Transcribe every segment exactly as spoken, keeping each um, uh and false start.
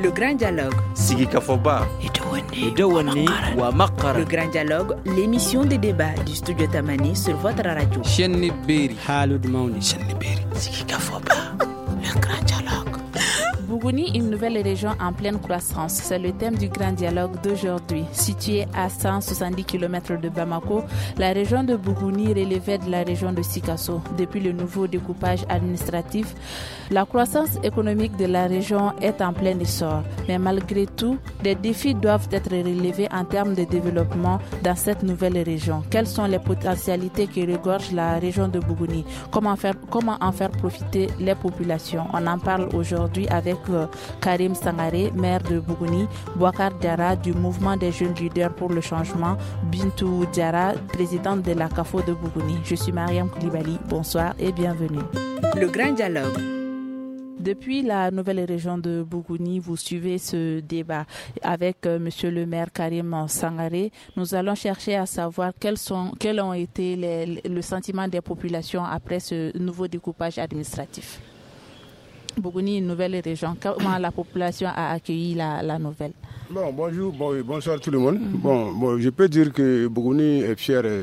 Le Grand Dialogue. Sigi Kafoba. Le Grand Dialogue, l'émission de débat du studio Tamani sur votre radio. Chenni Beri. Halud Mauni. Chenni Beri. Sigi Kafoba. Le Grand Dialogue. Bougouni, une nouvelle région en pleine croissance. C'est le thème du Grand Dialogue d'aujourd'hui. Située à cent soixante-dix kilomètres de Bamako, la région de Bougouni relevait de la région de Sikasso. Depuis le nouveau découpage administratif, la croissance économique de la région est en plein essor. Mais malgré tout, des défis doivent être relevés en termes de développement dans cette nouvelle région. Quelles sont les potentialités qui regorgent la région de Bougouni? Comment faire, comment en faire profiter les populations? On en parle aujourd'hui avec Karim Sangaré, maire de Bougouni, Bouakar Diarra du mouvement des jeunes leaders pour le changement, Bintou Diarra, présidente de la CAFO de Bougouni. Je suis Mariam Koulibaly, bonsoir et bienvenue. Le Grand Dialogue. Depuis la nouvelle région de Bougouni, vous suivez ce débat avec euh, monsieur le maire Karim Sangaré. Nous allons chercher à savoir quels sont, quels ont été les, le sentiment des populations après ce nouveau découpage administratif. Bougouni, une nouvelle région. Comment la population a accueilli la, la nouvelle? Bon, bonjour, bon, bonsoir tout le monde. Mm-hmm. Bon, bon, je peux dire que Bougouni est fier euh,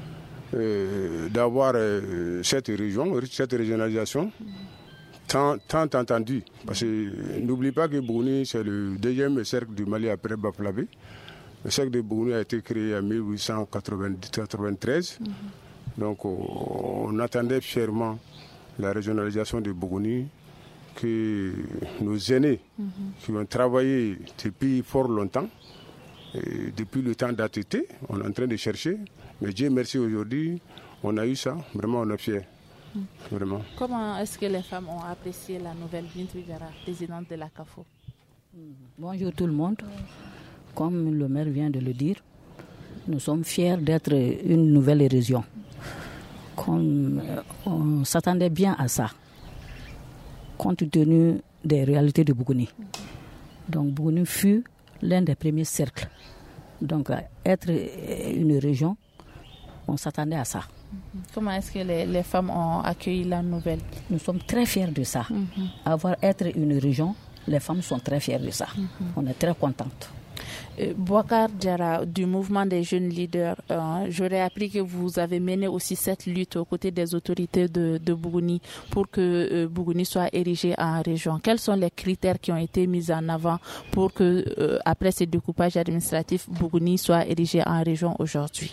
euh, d'avoir euh, cette région, cette régionalisation, mm-hmm. tant, tant entendue. Parce que n'oublie pas que Bougouni, c'est le deuxième cercle du Mali après Baflabé. Le cercle de Bougouni a été créé en mille huit cent quatre-vingt-treize. Mm-hmm. Donc, on, on attendait fièrement la régionalisation de Bougouni, que nos aînés mm-hmm. qui ont travaillé depuis fort longtemps, et depuis le temps d'A T T, on est en train de chercher. Mais Dieu merci, aujourd'hui, on a eu ça. Vraiment, on est fiers. Mm. Vraiment. Comment est-ce que les femmes ont apprécié la nouvelle Bintou Diarra, présidente de la CAFO? Bonjour tout le monde. Comme le maire vient de le dire, nous sommes fiers d'être une nouvelle région. Comme on s'attendait bien à ça, compte tenu des réalités de Bougouni. Donc Bougouni fut l'un des premiers cercles. Donc être une région, on s'attendait à ça. Comment est-ce que les, les femmes ont accueilli la nouvelle? Nous sommes très fiers de ça. Mm-hmm. Avoir être une région, les femmes sont très fières de ça. Mm-hmm. On est très contentes. Euh, Bouakar Diarra, du mouvement des jeunes leaders, euh, j'aurais appris que vous avez mené aussi cette lutte aux côtés des autorités de, de Bougouni pour que euh, Bougouni soit érigé en région. Quels sont les critères qui ont été mis en avant pour que, euh, après ce découpage administratif, Bougouni soit érigé en région aujourd'hui?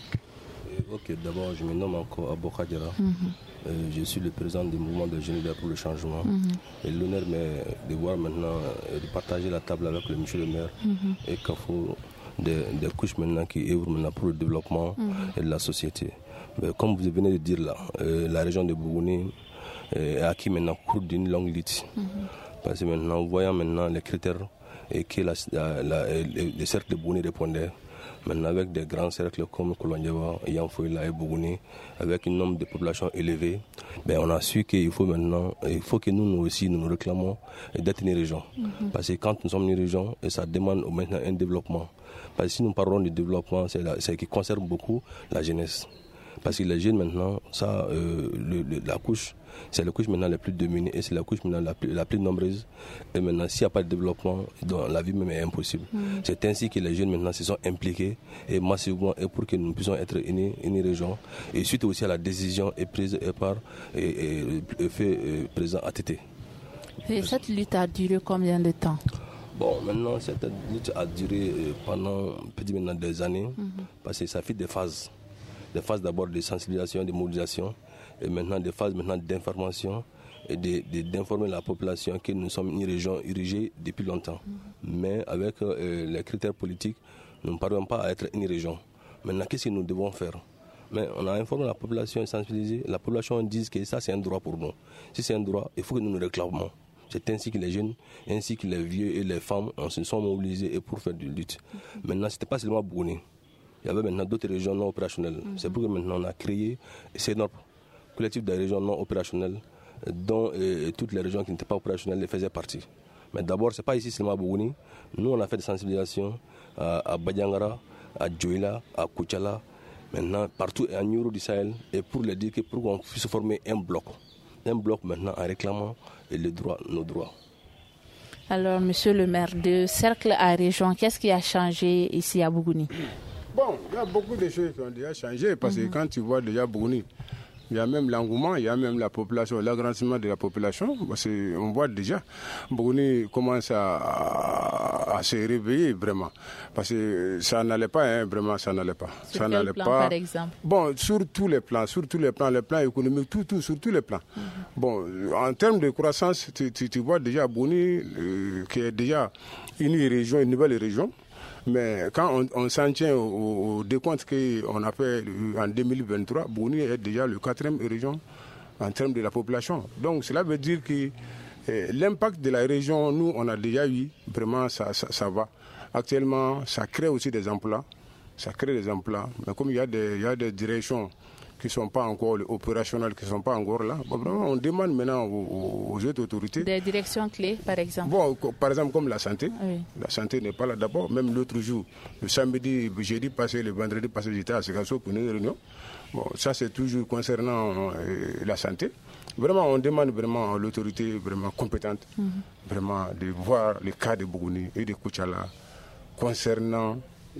Ok, d'abord, je me nomme encore Bouakar Diarra. Mm-hmm. Euh, je suis le président du mouvement des jeunes leaders pour le changement. Mm-hmm. Et l'honneur m'est de voir maintenant, euh, de partager la table avec le monsieur le maire mm-hmm. et Kafo, des, des couches maintenant qui œuvrent maintenant pour le développement mm-hmm. et de la société. Mais comme vous venez de dire là, euh, la région de Bougouni euh, est acquis maintenant au cours d'une longue lutte. Mm-hmm. Parce que maintenant, voyant maintenant les critères et que la, la, la, les, les cercles de Bougouni répondaient, maintenant avec des grands cercles comme Kolondiawa, Yanfoïla et Bougouni, avec un nombre de populations élevées, ben on a su qu'il faut maintenant, il faut que nous, nous aussi, nous nous réclamons d'être une région. Mm-hmm. Parce que quand nous sommes une région, ça demande maintenant un développement. Parce que si nous parlons de développement, c'est, la, c'est ce qui concerne beaucoup la jeunesse. Parce que les jeunes maintenant, ça, euh, le, le, la couche, c'est la couche maintenant la plus dominée et c'est la couche maintenant la plus, la plus nombreuse. Et maintenant, s'il n'y a pas de développement, donc, la vie même est impossible. Mmh. C'est ainsi que les jeunes maintenant se sont impliqués et massivement et pour que nous puissions être une, une région. Et suite aussi à la décision est prise par et, et, et fait et, président A T T. Et cette lutte a duré combien de temps? Bon, maintenant, cette lutte a duré pendant peut-être maintenant des années mmh. parce que ça fait des phases. Des phases d'abord de sensibilisation, de mobilisation, et maintenant des phases maintenant d'information et de, de, d'informer la population que nous sommes une région érigée depuis longtemps. Mm-hmm. Mais avec euh, les critères politiques, nous ne parvenons pas à être une région. Maintenant, qu'est-ce que nous devons faire? Mais on a informé la population et sensibilisé. La population dit que ça, c'est un droit pour nous. Si c'est un droit, il faut que nous nous réclamons. C'est ainsi que les jeunes, ainsi que les vieux et les femmes, on se sont mobilisés et pour faire de lutte. Mm-hmm. Maintenant, ce n'était pas seulement Bougouni. Il y avait maintenant d'autres régions non opérationnelles. Mm-hmm. C'est pourquoi maintenant on a créé ces notre collectif des régions non opérationnelles, dont euh, toutes les régions qui n'étaient pas opérationnelles les faisaient partie. Mais d'abord, ce n'est pas ici seulement à Bougouni. Nous, on a fait des sensibilisations à, à Badiangara, à Djoila, à Kouchala, maintenant partout en Euro du Sahel, et pour leur dire que pour qu'on puisse former un bloc. Un bloc maintenant en réclamant les droits, nos droits. Alors, monsieur le maire, de cercle à région, qu'est-ce qui a changé ici à Bougouni? Bon, il y a beaucoup de choses qui ont déjà changé parce mm-hmm. que quand tu vois déjà Bougouni, il y a même l'engouement, il y a même la population, l'agrandissement de la population. Parce qu'on voit déjà, Bougouni commence à, à, à se réveiller vraiment. Parce que ça n'allait pas, hein, vraiment, ça n'allait pas. Sur ça quel n'allait plan, pas. par exemple? Bon, sur tous les plans, sur tous les plans, les plans économiques, tout, tout, sur tous les plans. Mm-hmm. Bon, en termes de croissance, tu, tu, tu vois déjà Bougouni, euh, qui est déjà une région, une nouvelle région. Mais quand on, on s'en tient au, au, au décompte qu'on a fait en deux mille vingt-trois, Bougouni est déjà le quatrième région en termes de la population. Donc cela veut dire que eh, l'impact de la région, nous, on a déjà eu, vraiment, ça, ça, ça va. Actuellement, ça crée aussi des emplois. Ça crée des emplois. Mais comme il y a des, il y a des directions qui ne sont pas encore opérationnelles, qui ne sont pas encore là, bon, vraiment, on demande maintenant aux, aux autres autorités. Des directions clés, par exemple? Bon, par exemple, comme la santé. Oui. La santé n'est pas là d'abord. Même l'autre jour, le samedi, jeudi passé, le vendredi passé, j'étais à Ségasso pour une réunion. Bon, ça, c'est toujours concernant euh, la santé. Vraiment, on demande vraiment à l'autorité vraiment compétente, mm-hmm. vraiment de voir le cas de Bougouni et de Koutiala concernant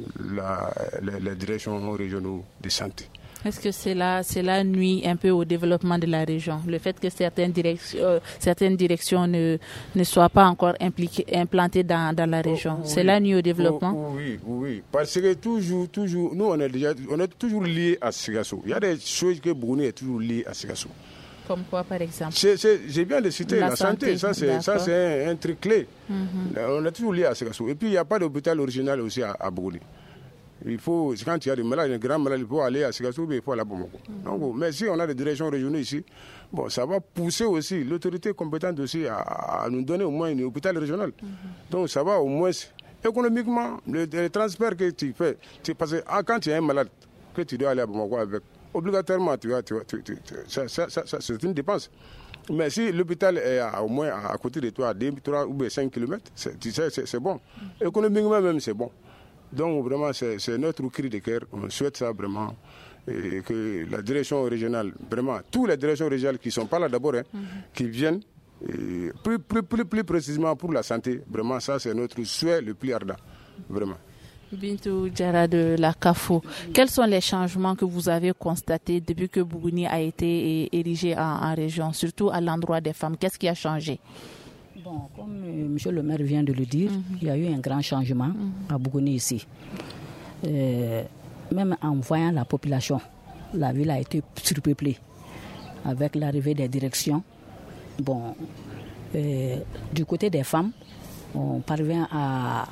la, la, la direction régionale de santé. Est-ce que cela, cela nuit un peu au développement de la région? Le fait que certaines directions, euh, certaines directions ne, ne soient pas encore impliquées, implantées dans, dans la région, oh, oui. Cela nuit au développement? Oh, oui, oui, parce que toujours, toujours, nous on est, déjà, on est toujours liés à Ségasso. Il y a des choses que Bougouni est toujours lié à Ségasso. Comme quoi, par exemple? c'est, c'est, J'ai bien de citer la, la santé, santé. ça c'est, ça, c'est un, un truc clé. Mm-hmm. On est toujours lié à Ségasso. Et puis il n'y a pas d'hôpital original aussi à, à Bougouni. Il faut, quand il y a des malades, un grand malade, il faut aller à Ségasso, mais il faut aller à Bamako. Mm-hmm. Donc, mais si on a des directions régionales ici, bon, ça va pousser aussi l'autorité compétente aussi à, à nous donner au moins un hôpital régional. Mm-hmm. Donc ça va au moins, économiquement, le, le transfert que tu fais, tu, parce que ah, quand tu es un malade, que tu dois aller à Bamako avec, obligatoirement, tu vas, tu vas, tu, tu, tu, ça, ça, ça, ça, c'est une dépense. Mais si l'hôpital est à, au moins à, à côté de toi, à deux, trois ou cinq kilomètres, c'est, tu sais, c'est, c'est bon. Mm-hmm. Économiquement même, c'est bon. Donc vraiment, c'est, c'est notre cri de cœur. On souhaite ça vraiment, et que la direction régionale, vraiment, toutes les directions régionales qui ne sont pas là d'abord, hein, mm-hmm. qui viennent, et plus, plus, plus, plus précisément pour la santé, vraiment, ça c'est notre souhait le plus ardent, vraiment. Bintou Diarra de la CAFO, quels sont les changements que vous avez constatés depuis que Bougouni a été érigé en, en région, surtout à l'endroit des femmes? Qu'est-ce qui a changé? Bon, comme euh, M. le maire vient de le dire, mm-hmm. il y a eu un grand changement mm-hmm. à Bougouni ici. Euh, même en voyant la population, la ville a été surpeuplée avec l'arrivée des directions. Bon, euh, du côté des femmes, on parvient à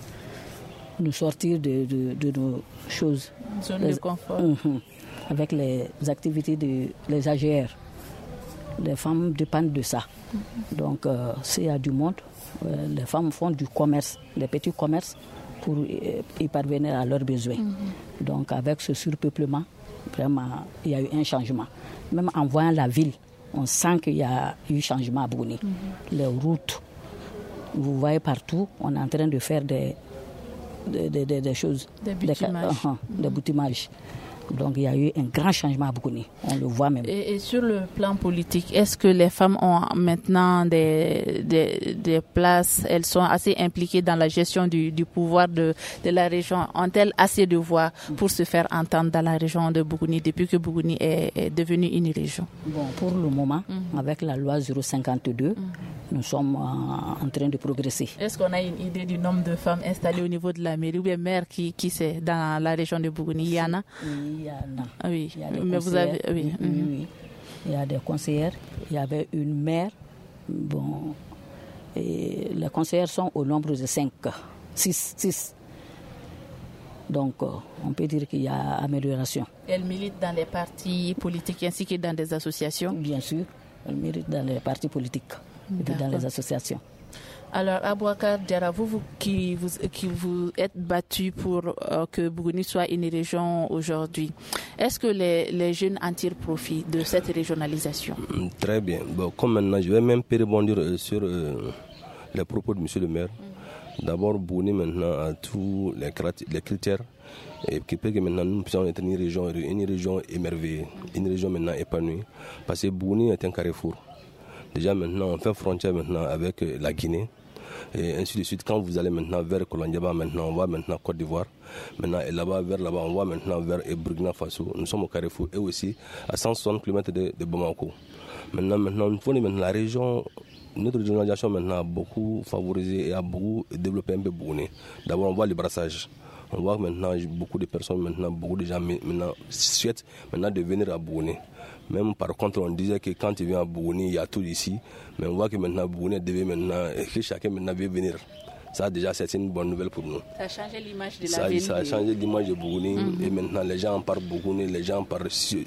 nous sortir de, de, de nos choses. Zone de confort. Mm-hmm, avec les activités des de, A G R. Les femmes dépendent de ça. Mm-hmm. Donc, euh, s'il y a du monde, euh, les femmes font du commerce, des petits commerces pour y, y parvenir à leurs besoins. Mm-hmm. Donc, avec ce surpeuplement, vraiment, il y a eu un changement. Même en voyant la ville, on sent qu'il y a eu changement à Bougouni. Mm-hmm. Les routes, vous voyez partout, on est en train de faire des, des, des, des, des choses. Des boutimages. Des, uh-huh, mm-hmm. des boutimages. Donc il y a eu un grand changement à Bougouni, on le voit même. Et, et sur le plan politique, est-ce que les femmes ont maintenant des, des, des places, elles sont assez impliquées dans la gestion du, du pouvoir de, de la région? Ont-elles assez de voix pour se faire entendre dans la région de Bougouni depuis que Bougouni est, est devenue une région? Bon, pour le moment, mm-hmm. avec la loi zéro cinquante-deux, mm-hmm. nous sommes en, en train de progresser. Est-ce qu'on a une idée du nombre de femmes installées au niveau de la mairie ou bien maire qui, qui c'est dans la région de Bougouni? Il y en a? Oui. Il y en a. Ah oui, il y a des mais vous avez, oui. Oui, oui, oui. Il y a des conseillères, il y avait une maire. Bon, et les conseillères sont au nombre de cinq, six, six. Donc, euh, on peut dire qu'il y a amélioration. Elle milite dans les partis politiques ainsi que dans des associations? Bien sûr, elle milite dans les partis politiques et dans les associations. Alors, Abouakar Diarra, vous, vous, qui, vous qui vous êtes battu pour euh, que Bougouni soit une région aujourd'hui, est-ce que les, les jeunes en tirent profit de cette régionalisation? Très bien. Bon, comme maintenant, je vais même rebondir euh, sur euh, les propos de M. le maire. Mm-hmm. D'abord, Bougouni maintenant a tous les, les critères et qui fait que maintenant nous puissions être une région, une région émerveillée, une région maintenant épanouie, parce que Bougouni est un carrefour. Déjà maintenant, on fait frontière maintenant avec la Guinée. et ainsi de suite. Quand vous allez maintenant vers Kolondiaba, maintenant on va maintenant Côte d'Ivoire, maintenant et là-bas, vers là-bas, on va maintenant vers Burkina Faso. Nous sommes au Carrefour et aussi à cent soixante kilomètres de, de Bamako. Maintenant, maintenant, il faut maintenant la région, notre régionalisation maintenant a beaucoup favorisé et a beaucoup développé un peu Bougouni. D'abord, on voit le brassage. On voit maintenant beaucoup de personnes, maintenant, beaucoup de gens maintenant, souhaitent maintenant de venir à Bougouni. Même par contre, on disait que quand tu viens à Bougouni, il y a tout ici. Mais on voit que maintenant, Bougouni devait maintenant, que chacun maintenant veut venir. Ça, déjà, c'est une bonne nouvelle pour nous. Ça a changé l'image de la ça, ville. Ça a changé l'image de Bougouni. Mm-hmm. Et maintenant, les gens parlent Bougouni, les gens parlent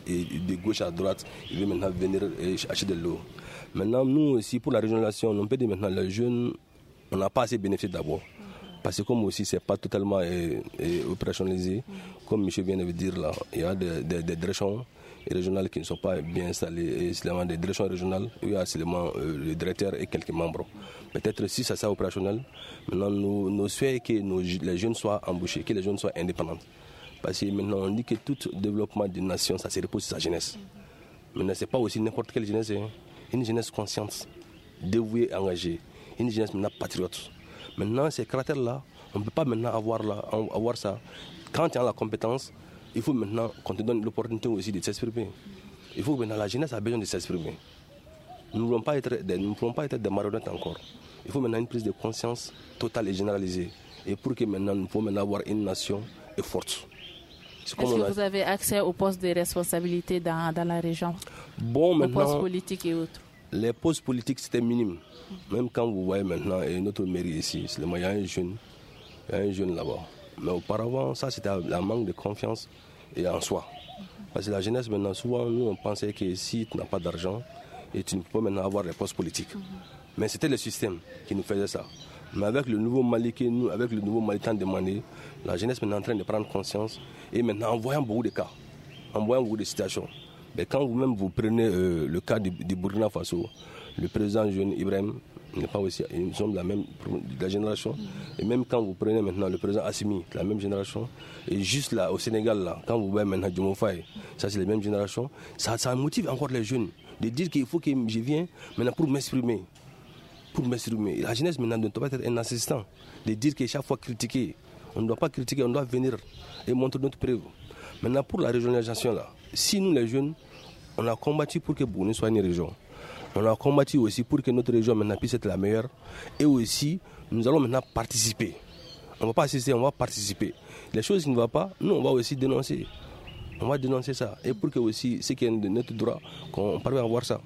de gauche à droite. Ils veulent maintenant venir acheter de l'eau. Maintenant, nous aussi, pour la régionalisation, on peut dire maintenant, les jeunes, on n'a pas assez bénéficié d'abord. Parce que comme aussi, ce n'est pas totalement euh, euh, opérationnalisé, mm-hmm. comme M. vient de le dire là, il y a des, des, des directions régionales qui ne sont pas bien installées, et seulement des directions régionales, il y a seulement euh, le directeur et quelques membres. Peut-être si ça sera opérationnel, maintenant nous, nous souhaitons que nos, les jeunes soient embauchés, que les jeunes soient indépendants. Parce que maintenant on dit que tout développement d'une nation, ça se repose sur sa jeunesse. Maintenant ce n'est pas aussi n'importe quelle jeunesse, hein. Une jeunesse consciente, dévouée, engagée, une jeunesse maintenant patriote. Maintenant ces caractères-là, on ne peut pas maintenant avoir, là, avoir ça. Quand tu as la compétence, il faut maintenant qu'on te donne l'opportunité aussi de s'exprimer. Il faut que maintenant la jeunesse a besoin de s'exprimer. Nous ne voulons pas être des, nous ne voulons pas être des marionnettes encore. Il faut maintenant une prise de conscience totale et généralisée. Et pour que maintenant, nous pouvons maintenant avoir une nation forte. Est-ce que a... vous avez accès aux postes de responsabilité dans, dans la région? Bon, maintenant, aux postes politiques et autres? Les postes politiques, c'était minime. Même quand vous voyez maintenant et notre mairie ici, il y a un jeune, il y a un jeune là-bas. Mais auparavant, ça c'était un manque de confiance et en soi. Parce que la jeunesse maintenant, souvent, nous on pensait que si tu n'as pas d'argent, et tu ne peux pas maintenant avoir des postes politiques. Mm-hmm. Mais c'était le système qui nous faisait ça. Mais avec le nouveau Mali que nous, avec le nouveau Mali tant demandé, la jeunesse est maintenant en train de prendre conscience et maintenant en voyant beaucoup de cas, en voyant beaucoup de situations. Mais quand vous-même vous prenez euh, le cas du, du Burkina Faso, le président jeune Ibrahim n'est pas aussi, nous sommes de la même de la génération. Mm-hmm. Et même quand vous prenez maintenant le président Assimi, de la même génération, et juste là au Sénégal là, quand vous voyez maintenant Diomaye Faye, ça c'est la même génération, ça, ça motive encore les jeunes de dire qu'il faut que je vienne maintenant pour m'exprimer. Pour m'exprimer. La jeunesse maintenant ne doit pas être un assistant. De dire que chaque fois critiquer, on ne doit pas critiquer, on doit venir et montrer notre preuve. Maintenant pour la régionalisation là, si nous les jeunes, on a combattu pour que Bougouni soit une région. On a combattu aussi pour que notre région maintenant puisse être la meilleure. Et aussi, nous allons maintenant participer. On ne va pas assister, on va participer. Les choses qui ne vont pas, nous on va aussi dénoncer. On va dénoncer ça. Et pour que aussi, ce qui est de notre droit, qu'on parvienne à voir ça.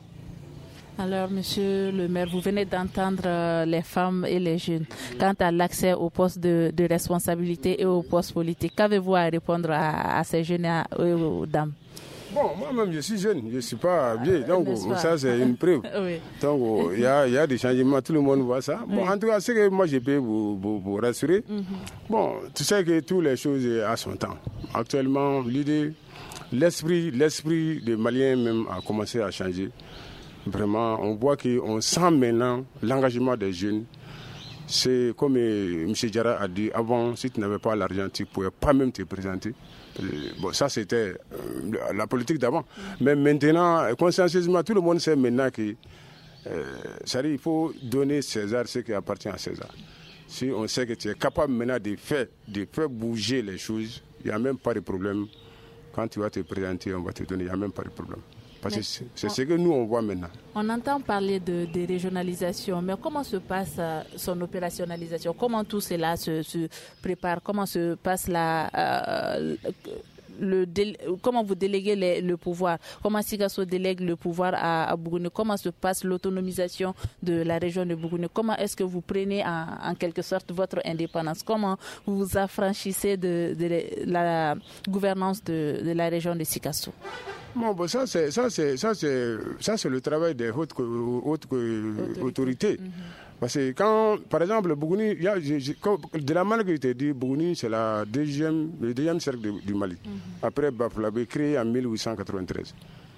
Alors, monsieur le maire, vous venez d'entendre les femmes et les jeunes. Quant à l'accès aux postes de, de responsabilité et aux postes politiques, qu'avez-vous à répondre à, à ces jeunes et aux, aux dames? Bon, moi-même, je suis jeune, je ne suis pas vieux, donc ça, c'est une preuve. Oui. Donc, il y, y a des changements, tout le monde voit ça. Bon, oui. En tout cas, ce que moi, je peux vous, vous, vous rassurer, mm-hmm. Bon, tu sais que toutes les choses à son temps. Actuellement, l'idée, l'esprit, l'esprit des Maliens même a commencé à changer. Vraiment, on voit qu'on sent maintenant l'engagement des jeunes. C'est comme M. Diarra a dit, avant, si tu n'avais pas l'argent, tu ne pouvais pas même te présenter. Bon, ça, c'était euh, la politique d'avant. Mais maintenant, consciencieusement, tout le monde sait maintenant que euh, ça dit, il faut donner César ce qui appartient à César. Si on sait que tu es capable maintenant de faire, de faire bouger les choses, il n'y a même pas de problème. Quand tu vas te présenter, on va te donner, il n'y a même pas de problème. Parce que c'est, c'est ce que nous, on voit maintenant. On entend parler de, de régionalisation, mais comment se passe euh, son opérationnalisation? Comment tout cela se, se prépare? Comment se passe la... Euh, le dé, comment vous déléguez les, le pouvoir? Comment Sikasso délègue le pouvoir à, à Bougouni? Comment se passe l'autonomisation de la région de Bougouni? Comment est-ce que vous prenez en, en quelque sorte votre indépendance? Comment vous vous affranchissez de, de la gouvernance de, de la région de Sikasso? Bon, bon, ça, c'est, ça, c'est, ça, c'est, ça, c'est le travail des hautes, hautes autorités. autorités. Mm-hmm. Parce que quand, par exemple, Bougouni, il y a, je, je, de la manière que je t'ai dit, Bougouni, c'est la deuxième, le deuxième cercle de, du Mali. Mm-hmm. Après Bafoulabé, créé en mille huit cent quatre-vingt-treize.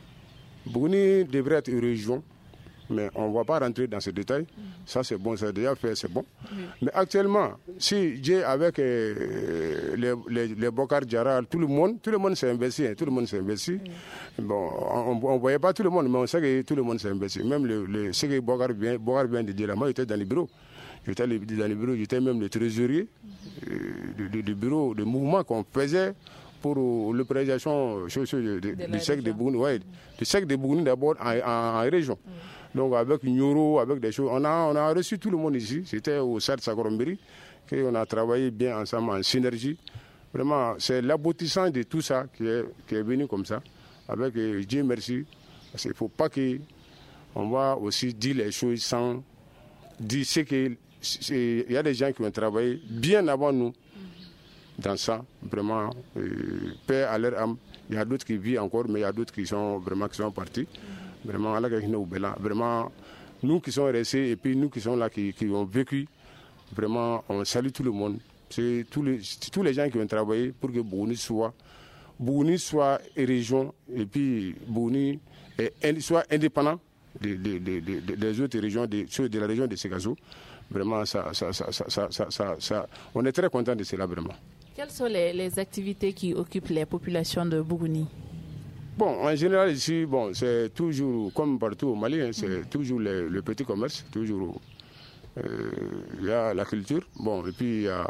Bougouni devrait être une région, mais on ne va pas rentrer dans ces détails. Mm-hmm. Ça, c'est bon, ça a déjà fait, c'est bon. Mm-hmm. Mais actuellement, si j'ai avec euh, les, les, les Bokar Diarra, tout le monde, tout le monde s'est investi, hein, tout le monde s'est investi. Mm-hmm. Bon, on ne voyait pas tout le monde, mais on sait que tout le monde s'est investi. Même le, le, ce que Bokar vient, Bokar vient de dire, là, moi, j'étais dans les bureaux. J'étais dans les bureaux, j'étais même le trésorier du, du bureau, de mouvement qu'on faisait pour l'opération du secte de Bougouni. Ouais, du secte de Bougouni d'abord en, en, en région. Mm. Donc avec Nyoro, avec des choses. On a, on a reçu tout le monde ici. C'était au Sart Sakorombiri qu'on a travaillé bien ensemble en synergie. Vraiment, c'est l'aboutissement de tout ça qui est, qui est venu comme ça. Avec Dieu merci. Parce qu'il ne faut pas qu'on va aussi dire les choses sans dire ce qu'il y a des gens qui ont travaillé bien avant nous dans ça. Vraiment, euh, paix à leur âme. Il y a d'autres qui vivent encore, mais il y a d'autres qui sont vraiment qui sont partis. Vraiment, vraiment, nous qui sommes restés et puis nous qui sommes là, qui, qui ont vécu, vraiment, on salue tout le monde. C'est tous les, tous les gens qui ont travaillé pour que Bougouni soit, Bougouni soit une région et puis Bougouni soit indépendant des, des, des, des, des autres régions, des, de la région de Ségazo. Vraiment, ça, ça, ça, ça, ça, ça, ça, ça, on est très content de cela, vraiment. Quelles sont les, les activités qui occupent les populations de Bougouni? Bon, en général, ici, bon, c'est toujours, comme partout au Mali, hein, c'est mmh. toujours le, le petit commerce, toujours. Il euh, y a la culture, bon, et puis il y a,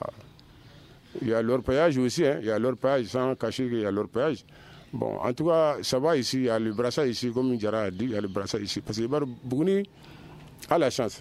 y a l'orpaillage aussi, il hein, y a l'orpaillage, sans cacher qu'il y a l'orpaillage. Bon, en tout cas, ça va ici, il y a le brassage ici, comme Ndiara a dit, il y a le brassage ici. Parce que Bougouni a la chance.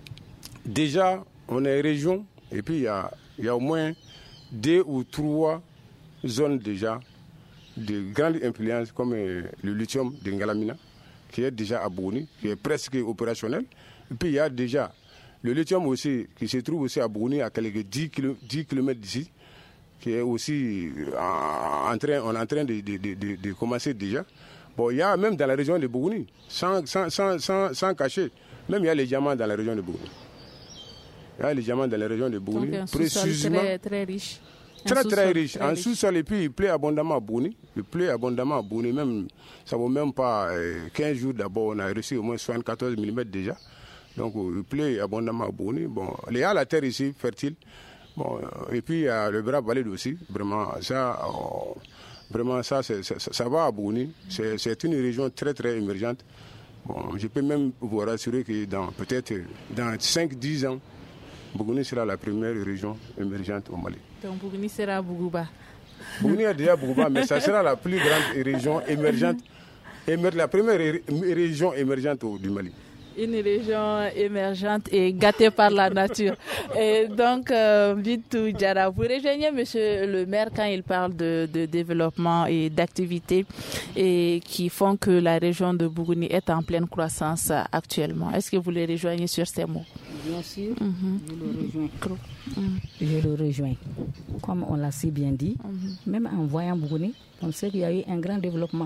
Déjà, on est région, et puis il y a, y a au moins deux ou trois zones déjà de grande influence, comme euh, le lithium de Ngalamina, qui est déjà à Bougouni, qui est presque opérationnel. Et puis il y a déjà le lithium aussi, qui se trouve aussi à Bougouni, à quelques dix kilomètres d'ici, qui est aussi en, en train, on est en train de, de, de, de, de commencer déjà. Bon, il y a même dans la région de Bougouni, sans, sans, sans, sans, sans cacher, même il y a les diamants dans la région de Bougouni. Il y a les diamants dans la région de Bougouni. Donc un sous-sol très, très riche. Très très riche, en sous-sol, et puis il pleut abondamment à Bougouni. Il pleut abondamment à Bougouni, même, ça ne vaut même pas euh, quinze jours d'abord, on a reçu au moins soixante-quatorze millimètres déjà. Donc il pleut abondamment à Bougouni. Bon, il y a la terre ici, fertile. Bon, et puis il y a le bras valide aussi. Vraiment, ça, oh, vraiment, ça, c'est, ça, ça va à Bougouni. C'est, c'est une région très très émergente. Bon, je peux même vous rassurer que dans peut-être dans cinq dix ans, Bougouni sera la première région émergente au Mali. Donc Bougouni sera Bougouba. Bougouni est déjà Bougouba, mais ça sera la plus grande région émergente, émer, la première ré, région émergente du Mali. Une région émergente et gâtée par la nature. Et donc, euh, Bintou Diarra, vous rejoignez Monsieur le maire quand il parle de, de développement et d'activités et qui font que la région de Bougouni est en pleine croissance actuellement. Est-ce que vous les rejoignez sur ces mots? Bien sûr, mm-hmm. je le rejoins. Mm-hmm. Je le rejoins. Comme on l'a si bien dit, mm-hmm. même en voyant Bougouni, on sait qu'il y a eu un grand développement.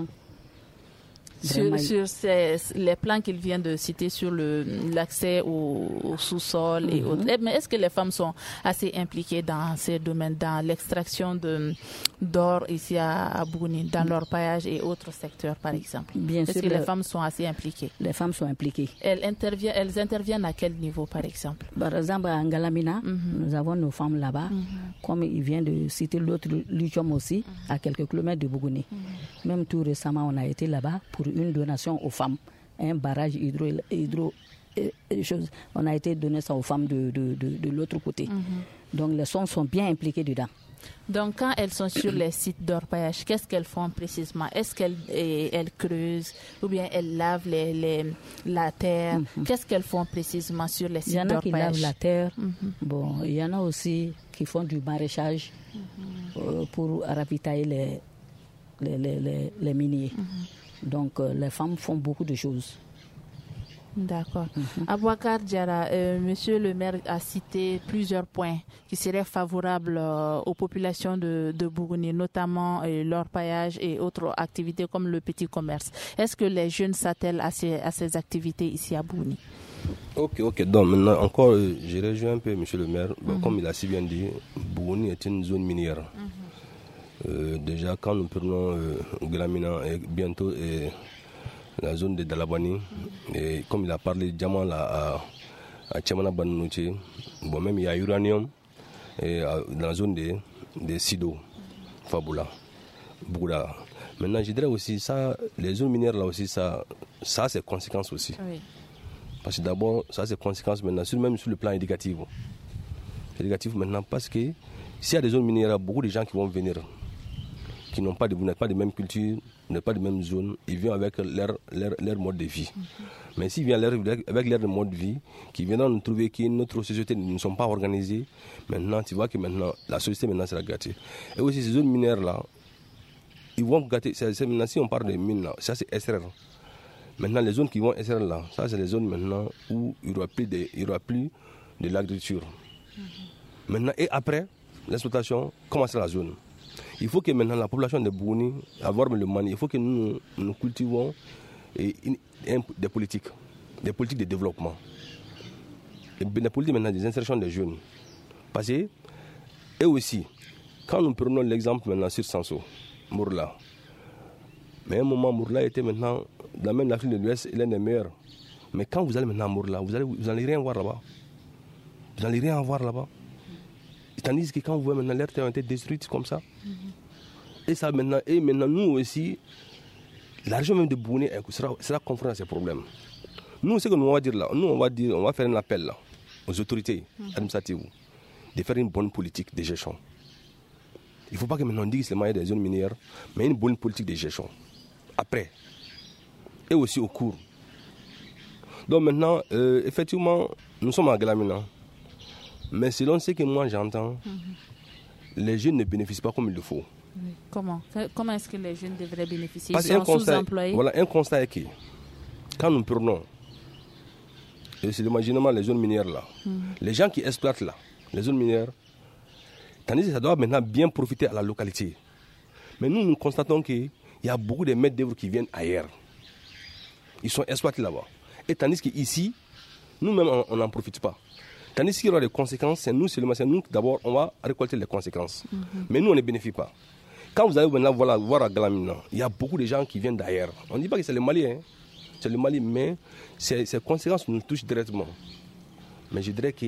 Sur, sur ces, les plans qu'il vient de citer sur le, l'accès au, au sous-sol mm-hmm. et autres. Mais est-ce que les femmes sont assez impliquées dans ces domaines, dans l'extraction de, d'or ici à, à Bougouni, dans mm-hmm. l'orpaillage et autres secteurs par exemple? Bien est-ce sûr, que le, les femmes sont assez impliquées? Les femmes sont impliquées. Elles interviennent, elles interviennent à quel niveau par exemple? Par exemple, à Ngalamina, mm-hmm. nous avons nos femmes là-bas. Mm-hmm. Comme il vient de citer l'autre lithium aussi, mm-hmm. à quelques kilomètres de Bougouni. Mm-hmm. Même tout récemment, on a été là-bas pour une donation aux femmes, un barrage hydro, hydro et, et choses. On a été donné ça aux femmes de, de, de, de l'autre côté. Mm-hmm. Donc les femmes sont bien impliquées dedans. Donc quand elles sont sur les sites d'orpaillage, qu'est-ce qu'elles font précisément? Est-ce qu'elles et, elles creusent ou bien elles lavent les, les, la terre? Mm-hmm. Qu'est-ce qu'elles font précisément sur les sites d'orpaillage? Il y en a qui lavent la terre. Mm-hmm. Bon, il y en a aussi qui font du maraîchage mm-hmm. euh, pour ravitailler les, les, les, les, les miniers. Mm-hmm. Donc, euh, les femmes font beaucoup de choses. D'accord. Mm-hmm. Abouakar Diarra, euh, monsieur le maire a cité plusieurs points qui seraient favorables euh, aux populations de, de Bougouni, notamment euh, l'orpaillage et autres activités comme le petit commerce. Est-ce que les jeunes s'attellent à ces, à ces activités ici à Bougouni? Ok, ok. Donc maintenant, encore, euh, je rejoins un peu monsieur le maire. Bon, mm-hmm. Comme il a si bien dit, Bougouni est une zone minière. Mm-hmm. Euh, déjà, quand nous prenons euh, Ngalamina et bientôt et la zone de Dalabani, mm-hmm. et comme il a parlé de diamant là, à, à Tchemana Banouchi, bon, même il y a uranium et, à, dans la zone de, de Sido, mm-hmm. Fabula, Bouda. Maintenant, je dirais aussi, ça, les zones minières là aussi, ça, ça a ses conséquences aussi. Oui. Parce que d'abord, ça a ses conséquences maintenant, sur, même sur le plan éducatif. Éducatif maintenant, parce que s'il y a des zones minières, il y a beaucoup de gens qui vont venir, qui n'ont pas de, vous n'êtes pas de même culture, vous n'êtes pas de même zone, ils viennent avec leur, leur, leur mode de vie. Mm-hmm. Mais s'ils viennent avec leur mode de vie, qui viendront nous trouver que notre société ne sont pas organisées, maintenant, tu vois que maintenant, la société maintenant sera gâtée. Et aussi, ces zones minières-là, ils vont gâter, c'est, c'est, maintenant, si on parle de mines, là, ça c'est S R R. Maintenant, les zones qui vont S R R là, ça c'est les zones maintenant où il n'y aura plus de, il y aura plus de l'agriculture. Mm-hmm. Maintenant, et après l'exploitation, comment sera la zone? Il faut que maintenant la population de Bougouni, avoir le mani, il faut que nous, nous cultivons et, et, des politiques, des politiques de développement. Et des politiques maintenant des insertions des jeunes. Parce que, et aussi, quand nous prenons l'exemple maintenant sur Sanso, Mourla, mais à un moment, Mourla était maintenant, dans même l'Afrique de l'Ouest, il est des meilleurs. Mais quand vous allez maintenant à Mourla, vous n'allez vous allez rien voir là-bas. Vous n'allez rien voir là-bas. Tandis que quand vous voyez maintenant l'air terre a été détruite comme ça. Mm-hmm. Et ça maintenant, et maintenant nous aussi, la région même de Bougouni sera, sera confrontée à ces problèmes. Nous, ce que nous on va dire là, nous on va dire, on va faire un appel là, aux autorités mm-hmm. administratives de faire une bonne politique de gestion. Il ne faut pas que maintenant on dise seulement il y a des zones minières, mais une bonne politique de gestion. Après. Et aussi au cours. Donc maintenant, euh, effectivement, nous sommes à Galamina. Mais selon ce que moi j'entends, mm-hmm. les jeunes ne bénéficient pas comme il le faut. Oui. Comment Comment est-ce que les jeunes devraient bénéficier? Parce Ils sont constat, sous-employés. Voilà, un constat est que quand nous prenons, et c'est l'imaginement les zones minières là, mm-hmm. les gens qui exploitent là, les zones minières, tandis que ça doit maintenant bien profiter à la localité. Mais nous, nous constatons qu'il y a beaucoup de maîtres d'œuvre qui viennent ailleurs. Ils sont exploités là-bas. Et tandis qu'ici, nous-mêmes, on n'en profite pas. Tandis qu'il y aura des conséquences, c'est nous seulement, c'est nous d'abord, on va récolter les conséquences. Mm-hmm. Mais nous, on ne bénéficie pas. Quand vous allez maintenant voir, voir à Galamina, il y a beaucoup de gens qui viennent d'ailleurs. On ne dit pas que c'est le Mali, hein. C'est le Mali, mais ces, ces conséquences nous touchent directement. Mais je dirais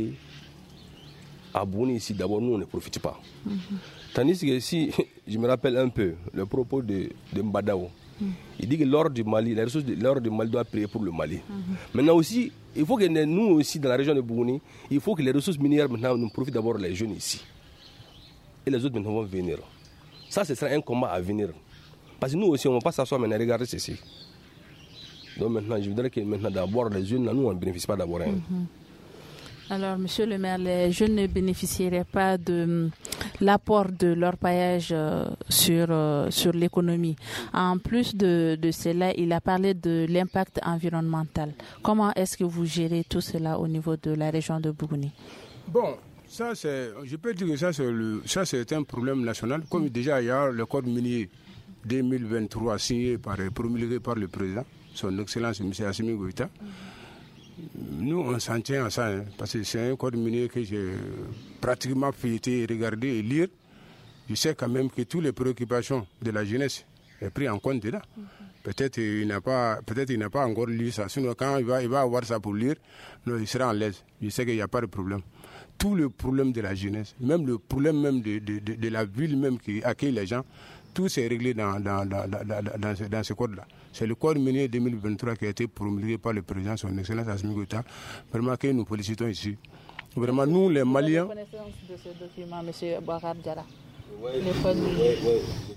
qu'à Bougouni, ici, d'abord, nous, on ne profite pas. Mm-hmm. Tandis que si, je me rappelle un peu le propos de, de Mbadao, mm-hmm. il dit que l'or du Mali, les ressources de l'or du Mali doit prier pour le Mali. Mm-hmm. Maintenant aussi, il faut que nous aussi, dans la région de Bougouni, il faut que les ressources minières maintenant nous profitent d'abord les jeunes ici. Et les autres maintenant vont venir. Ça, ce sera un combat à venir. Parce que nous aussi, on ne va pas s'asseoir maintenant et regarder ceci. Donc maintenant, je voudrais que maintenant d'abord les jeunes, là, nous, on ne bénéficie pas d'abord. Hein. Mm-hmm. Alors, monsieur le maire, les jeunes ne bénéficieraient pas de l'apport de leur paillage euh, sur, euh, sur l'économie. En plus de, de cela, il a parlé de l'impact environnemental. Comment est-ce que vous gérez tout cela au niveau de la région de Bougouni? Bon, ça c'est, je peux dire que ça c'est, le, ça c'est un problème national. Comme déjà il y a le code minier deux mille vingt-trois signé par, promulgué par le président, son Excellence M. Assimi Goïta. Nous, on s'en tient à ça, hein, parce que c'est un code minier que j'ai pratiquement feuilleté, regardé et lire. Je sais quand même que toutes les préoccupations de la jeunesse sont prises en compte dedans. Mm-hmm. Peut-être il n'a pas, peut-être il n'a pas encore lu ça. Sinon, quand il va, il va avoir ça pour lire, non, il sera en l'aise. Je sais qu'il n'y a pas de problème. Tout le problème de la jeunesse, même le problème même de, de, de, de la ville même qui accueille les gens, tout s'est réglé dans, dans, dans, dans, dans, dans ce, dans ce code-là. C'est le code minier deux mille vingt-trois qui a été promulgué par le président, son Excellence Assimi Goïta. Vraiment que nous félicitons ici. Vraiment, nous, les Maliens... Vous avez connaissance de ce document, M. Boubacar Diarra? Oui, oui, oui.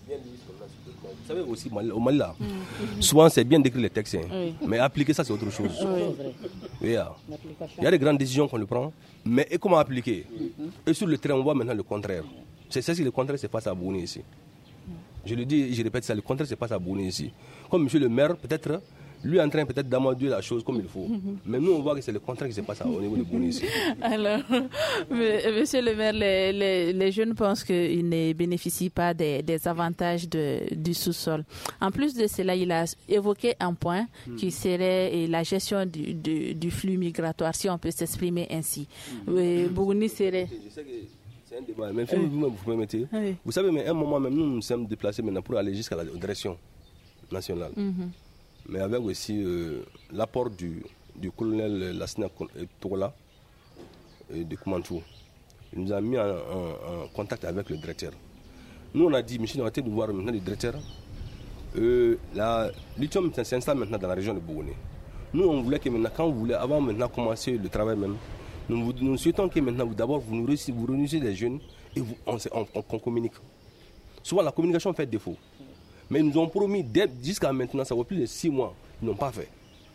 Vous savez aussi, au Mali, là, mm-hmm. souvent c'est bien d'écrire les textes, hein, oui. mais appliquer ça, c'est autre chose. Oui. Oui, yeah. Il y a des grandes décisions qu'on le prend, mais et comment appliquer? Mm-hmm. Et sur le terrain, on voit maintenant le contraire. C'est ça, le contraire, c'est face à Bougouni ici. Je le dis, je répète ça, le contraire, c'est pas ça à Bougouni ici. Comme monsieur le maire, peut-être, lui est en train peut-être d'amadouer la chose comme il faut. Mm-hmm. Mais nous, on voit que c'est le contraire qui se passe au niveau de Bougouni ici. Alors, monsieur le maire, les, les, les jeunes pensent qu'ils ne bénéficient pas des, des avantages de, du sous-sol. En plus de cela, il a évoqué un point mm. qui serait la gestion du, du, du flux migratoire, si on peut s'exprimer ainsi. Mm. Bougouni serait... Je sais que c'est un débat, mais si oui. vous, vous permettez, oui. vous savez, mais à un moment même, nous nous sommes déplacés maintenant pour aller jusqu'à la direction nationale. Mm-hmm. Mais avec aussi euh, l'apport du, du colonel Lassina Togola et de Koumantou. Il nous a mis en, en, en contact avec le directeur. Nous, on a dit, monsieur, on a été de voir maintenant le directeur. Euh, la, Lithium s'installe maintenant dans la région de Bougouni. Nous, on voulait que maintenant, quand vous voulez, avant maintenant commencer le travail même, nous, nous, nous souhaitons que maintenant, vous, d'abord, vous nous réunissez, vous réunissez les jeunes et vous, on, on, on, on communique. Souvent, la communication fait défaut. Mais ils nous ont promis, jusqu'à maintenant, ça va plus de six mois, ils n'ont pas fait.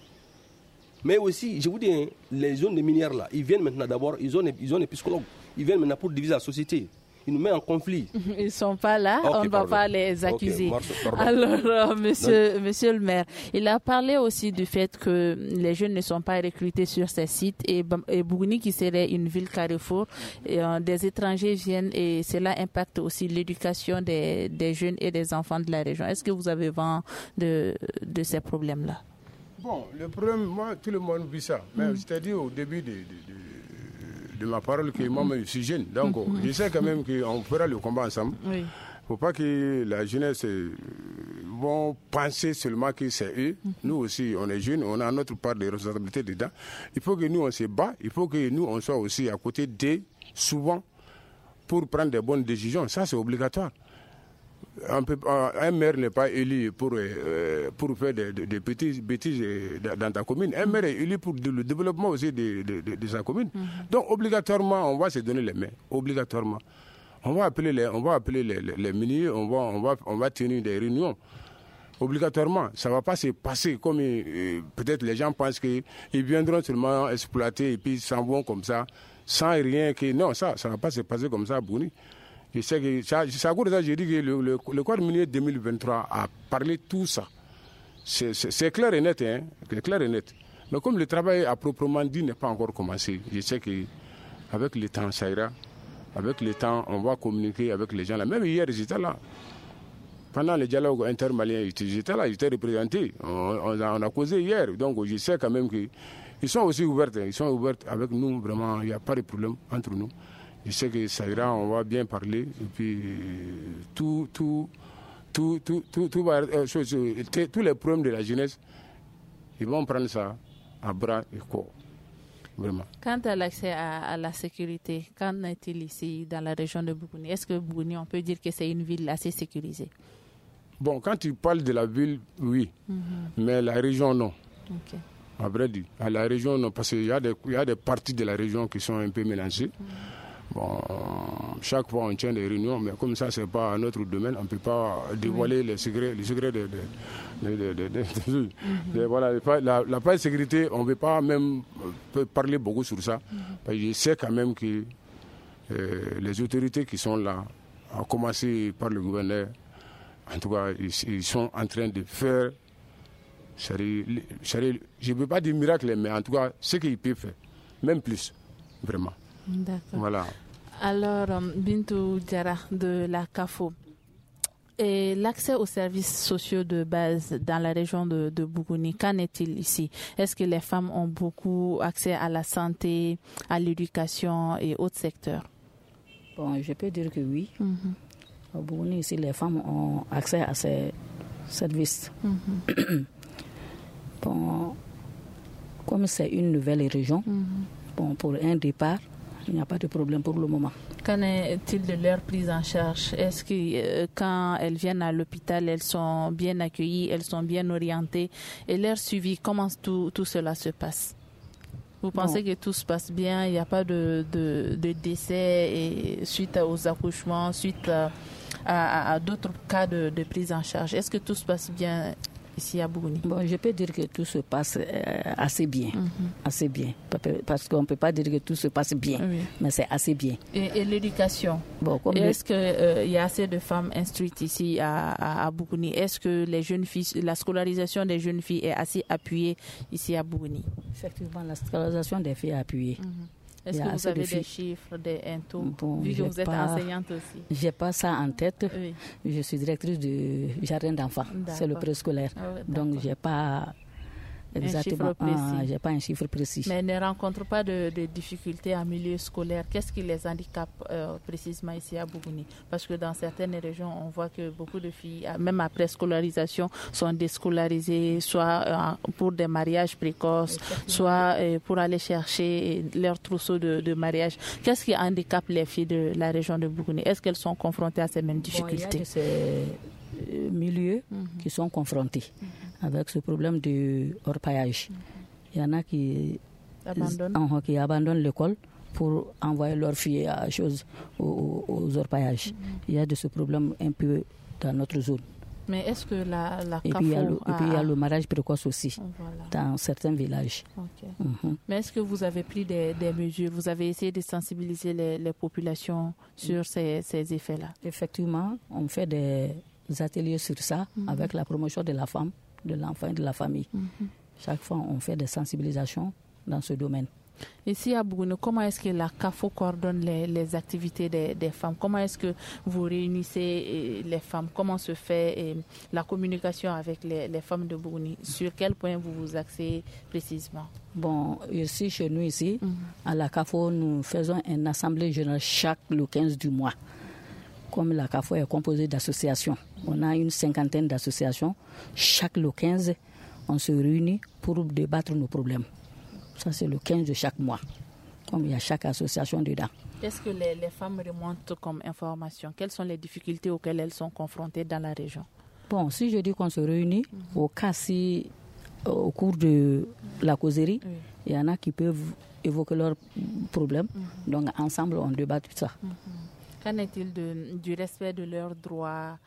Mais aussi, je vous dis, hein, les zones de minières là, ils viennent maintenant d'abord, ils ont, ils ont des psychologues, ils viennent maintenant pour diviser la société. Ils nous mettent en conflit. Ils ne sont pas là, okay, on ne va pas les accuser. Okay, alors, euh, monsieur, monsieur le maire, il a parlé aussi du fait que les jeunes ne sont pas recrutés sur ces sites et, et Bougouni, qui serait une ville carrefour, et, euh, des étrangers viennent et cela impacte aussi l'éducation des, des jeunes et des enfants de la région. Est-ce que vous avez vent de, de ces problèmes-là? Bon, le problème, moi, tout le monde vit ça. Mais mm. je t'ai dit au début de, de, de, de ma parole que mm. moi, je suis jeune. Donc, mm. je sais quand même qu'on fera le combat ensemble. Il oui. ne faut pas que la jeunesse euh, vont penser seulement que c'est eux. Mm. Nous aussi, on est jeunes, on a notre part de responsabilité dedans. Il faut que nous, on se bat. Il faut que nous, on soit aussi à côté d'eux, souvent, pour prendre des bonnes décisions. Ça, c'est obligatoire. Un, peu, un maire n'est pas élu pour, euh, pour faire des de, de petites bêtises dans ta commune. Un maire est élu pour le développement aussi de, de, de, de sa commune. Mm-hmm. Donc, obligatoirement, on va se donner les mains. Obligatoirement. On va appeler les, on va appeler les, les, les ministres, on va, on, va, on va tenir des réunions. Obligatoirement. Ça ne va pas se passer comme euh, peut-être les gens pensent qu'ils viendront seulement exploiter et puis s'en vont comme ça, sans rien que... Non, ça ne va pas se passer comme ça à Bougouni. Je sais que ça, ça j'ai dit que le, le, le Code minier deux mille vingt-trois a parlé de tout ça. C'est, c'est, c'est clair et net, hein, c'est clair et net. Mais comme le travail à proprement dit n'est pas encore commencé, je sais qu'avec le temps, ça ira. Avec le temps, on va communiquer avec les gens là. Même hier, j'étais là. Pendant le dialogue intermalien, j'étais là, j'étais représenté. On, on, a, on a causé hier. Donc je sais quand même qu'ils sont aussi ouverts. Ils sont ouverts avec nous, vraiment, il n'y a pas de problème entre nous. Je sais que ça ira, on va bien parler. Et puis, tout, tout, tout, tout, tout, tout va, euh, chose, tous les problèmes de la jeunesse, ils vont prendre ça à bras et corps. Vraiment. Quant à l'accès à, à la sécurité, qu'en est-il ici dans la région de Bougouni? Est-ce que Bougouni, on peut dire que c'est une ville assez sécurisée? Bon, quand tu parles de la ville, oui. Mm-hmm. Mais la région, non. Okay. À vrai dire, à la région, non. Parce qu'il y a des, il y a des parties de la région qui sont un peu mélangées. Mm-hmm. Bon, chaque fois on tient des réunions, mais comme ça c'est pas notre domaine, on ne peut pas dévoiler oui. les secrets, les secrets de, de, de, de, de, de, de mm-hmm. voilà, la, la part de sécurité, on ne veut pas même parler beaucoup sur ça. Mm-hmm. Parce que je sais quand même que euh, les autorités qui sont là, à commencer par le gouverneur, en tout cas, ils, ils sont en train de faire, je ne veux pas dire miracle, mais en tout cas, ce qu'ils peuvent faire, même plus, vraiment. D'accord. Voilà. Alors, Bintou Diarra de la CAFO, et l'accès aux services sociaux de base dans la région de, de Bougouni, qu'en est-il ici? Est-ce que les femmes ont beaucoup accès à la santé, à l'éducation et autres secteurs? Bon, je peux dire que oui. Mm-hmm. Au Bougouni, ici, les femmes ont accès à ces services. Mm-hmm. Bon, comme c'est une nouvelle région, mm-hmm. bon, pour un départ, il n'y a pas de problème pour le moment. Qu'en est-il de leur prise en charge? Est-ce que euh, quand elles viennent à l'hôpital, elles sont bien accueillies, elles sont bien orientées? Et leur suivi, comment tout, tout cela se passe? Vous pensez bon. que tout se passe bien? Il n'y a pas de, de, de décès et suite aux accouchements, suite à, à, à d'autres cas de, de prise en charge? Est-ce que tout se passe bien ici à Bougouni? Bon, je peux dire que tout se passe euh, assez bien, mm-hmm. assez bien, parce qu'on ne peut pas dire que tout se passe bien, oui. mais c'est assez bien. Et, et l'éducation, bon, comme est-ce qu'il euh, y a assez de femmes instruites ici à, à, à Bougouni? Est-ce que les jeunes filles, la scolarisation des jeunes filles est assez appuyée ici à Bougouni? Effectivement, la scolarisation des filles est appuyée. Mm-hmm. Est-ce que vous avez de des chiffres, des intos, bon, vu que vous êtes pas, enseignante aussi? Je n'ai pas ça en tête. Oui. Je suis directrice du jardin d'enfants. D'accord. C'est le préscolaire. Oh, donc, je n'ai pas exactement un j'ai pas un chiffre précis. Mais ne rencontrent pas de, de difficultés en milieu scolaire. Qu'est-ce qui les handicape euh, précisément ici à Bougouni? Parce que dans certaines régions, on voit que beaucoup de filles, même après scolarisation, sont déscolarisées, soit euh, pour des mariages précoces, soit euh, pour aller chercher leur trousseau de, de mariage. Qu'est-ce qui handicape les filles de la région de Bougouni? Est-ce qu'elles sont confrontées à ces mêmes difficultés? Bon, il y a de ces milieux mm-hmm. qui sont confrontés mm-hmm. avec ce problème de orpaillage. Mm-hmm. Il y en a qui abandonnent, qui abandonnent l'école pour envoyer leurs filles à choses, aux, aux orpaillages. Mm-hmm. Il y a de ce problème un peu dans notre zone. Mais est-ce que la, la et, CAFO puis il y a le, a... et puis il y a le mariage précoce aussi, voilà. dans certains villages. Okay. Mm-hmm. Mais est-ce que vous avez pris des, des mesures, vous avez essayé de sensibiliser les, les populations sur mm-hmm. ces, ces effets-là? Effectivement, on fait des ateliers sur ça, mm-hmm. avec la promotion de la femme, de l'enfant et de la famille. Mm-hmm. Chaque fois, on fait des sensibilisations dans ce domaine. Ici à Bougouni, comment est-ce que la CAFO coordonne les, les activités des, des femmes? Comment est-ce que vous réunissez les femmes? Comment se fait et, la communication avec les, les femmes de Bougouni? Sur quel point vous vous axez précisément? Bon, ici, chez nous, ici, mm-hmm. à la CAFO, nous faisons une assemblée générale chaque le quinze du mois. Comme la CAFO est composée d'associations, on a une cinquantaine d'associations. Chaque le quinze, on se réunit pour débattre nos problèmes. Ça, c'est le quinze de chaque mois, comme il y a chaque association dedans. Qu'est-ce que les, les femmes remontent comme information? Quelles sont les difficultés auxquelles elles sont confrontées dans la région? Bon, si je dis qu'on se réunit, mm-hmm. au cas si, au cours de la causerie, oui. il y en a qui peuvent évoquer leurs problèmes. Mm-hmm. Donc, ensemble, on débat tout ça. Mm-hmm. Qu'en est-il de, du respect de leurs droits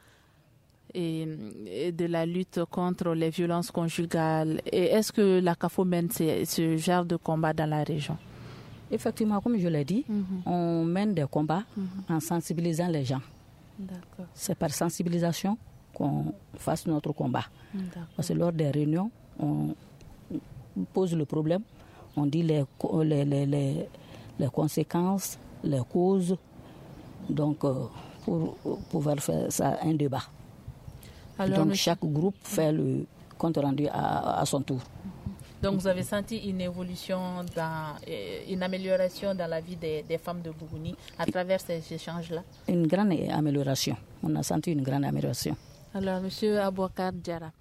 et, et de la lutte contre les violences conjugales? Et est-ce que la CAFO mène ce, ce genre de combat dans la région? Effectivement, comme je l'ai dit, mm-hmm. on mène des combats mm-hmm. en sensibilisant les gens. D'accord. C'est par sensibilisation qu'on fasse notre combat. D'accord. Parce que lors des réunions, on pose le problème, on dit les, les, les, les, les conséquences, les causes, donc euh, pour pouvoir faire ça un débat. Alors, donc monsieur... chaque groupe fait le compte rendu à, à son tour. Donc vous avez senti une évolution, dans, une amélioration dans la vie des, des femmes de Bougouni à travers ces échanges-là? Une grande amélioration. On a senti une grande amélioration. Alors, monsieur Abouakar Diarra,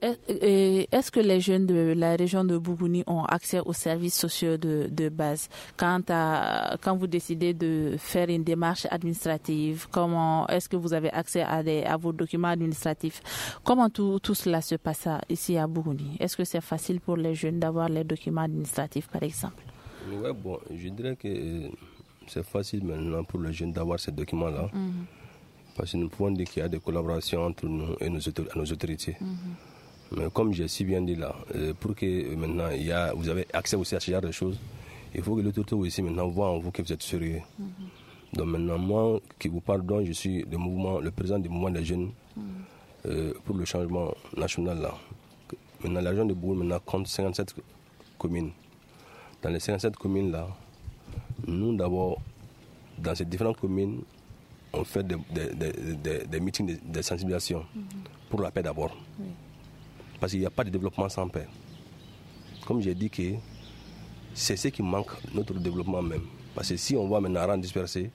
est-ce que les jeunes de la région de Bougouni ont accès aux services sociaux de, de base? Quand, à, quand vous décidez de faire une démarche administrative, comment est-ce que vous avez accès à, des, à vos documents administratifs? Comment tout, tout cela se passe ici à Bougouni? Est-ce que c'est facile pour les jeunes d'avoir les documents administratifs, par exemple? Oui, bon, je dirais que c'est facile maintenant pour les jeunes d'avoir ces documents-là. Mm-hmm. Parce que nous pouvons dire qu'il y a des collaborations entre nous et nos, nos autorités. Mm-hmm. Mais comme j'ai si bien dit là, pour que maintenant il y a, vous avez accès aussi à ce genre de choses, il faut que l'autorité aussi maintenant voit en vous que vous êtes sérieux. Mm-hmm. Donc maintenant, moi qui vous parle, donc, je suis le, mouvement, le président du mouvement des jeunes mm-hmm. euh, pour le changement national là. Maintenant, la région de Bougouni maintenant compte cinquante-sept communes. Dans les cinquante-sept communes là, nous d'abord, dans ces différentes communes, on fait des, des, des, des, des meetings de, de sensibilisation mm-hmm. pour la paix d'abord. Oui. Parce qu'il n'y a pas de développement sans paix. Comme j'ai dit, que c'est ce qui manque, notre développement même. Parce que si on voit maintenant rang dispersé,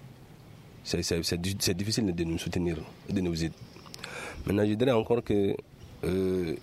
c'est, c'est, c'est, c'est difficile de nous soutenir, de nous aider. Maintenant, je dirais encore que euh,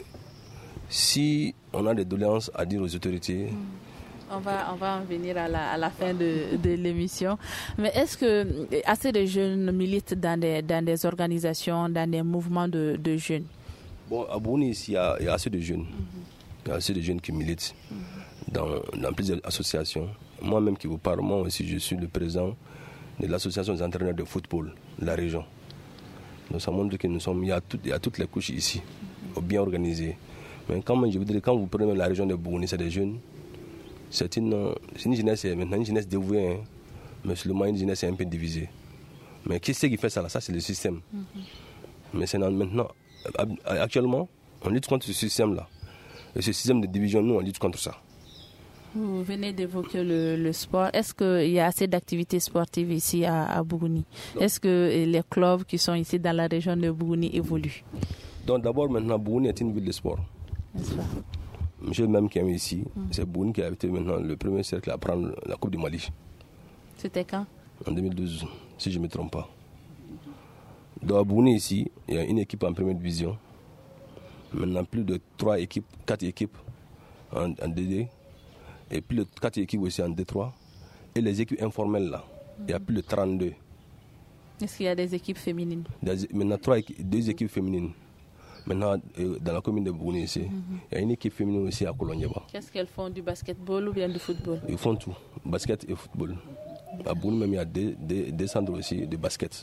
si on a des doléances à dire aux autorités, mmh. On va, on va en venir à la, à la fin de, de l'émission. Mais est-ce que assez de jeunes militent dans des, dans des organisations, dans des mouvements de, de jeunes? Bon, à Bougouni, il y, a, il y a assez de jeunes. Mm-hmm. Il y a assez de jeunes qui militent mm-hmm. dans, dans plusieurs associations. Moi-même qui vous parle, moi aussi, je suis le président de l'association des entraîneurs de football de la région. Donc ça montre que nous sommes, il y a, tout, il y a toutes les couches ici, mm-hmm. bien organisées. Mais quand, je vous dirais, quand vous prenez la région de Bougouni, c'est des jeunes. C'est une, c'est une jeunesse, maintenant une jeunesse dévouée, hein, mais seulement une jeunesse un peu divisée. Mais qui c'est qui fait ça là? Ça, c'est le système. Mm-hmm. Mais c'est maintenant. Actuellement, on lutte contre ce système-là. Et ce système de division, nous, on lutte contre ça. Vous venez d'évoquer le, le sport. Est-ce qu'il y a assez d'activités sportives ici à, à Bougouni? Est-ce que les clubs qui sont ici dans la région de Bougouni évoluent? Donc d'abord, maintenant, Bougouni est une ville de sport. N'est-ce pas? Monsieur même qui est ici, mm. c'est Bougouni qui a été maintenant le premier cercle à prendre la Coupe du Mali. C'était quand? En deux mille douze, si je ne me trompe pas. Dans Bougouni ici, il y a une équipe en première division. Maintenant, plus de trois équipes, quatre équipes en, en D D. Et plus de quatre équipes aussi en D trois. Et les équipes informelles là, mm-hmm. il y a plus de trente-deux. Est-ce qu'il y a des équipes féminines? Des, maintenant, trois, deux équipes féminines. Maintenant, dans la commune de Bougouni ici, mm-hmm. il y a une équipe féminine aussi à Kolonyeba. Qu'est-ce qu'elles font, du basketball ou bien du football? Ils font tout, basket et football. À Bougouni même, il y a des, des, des centres aussi de basket.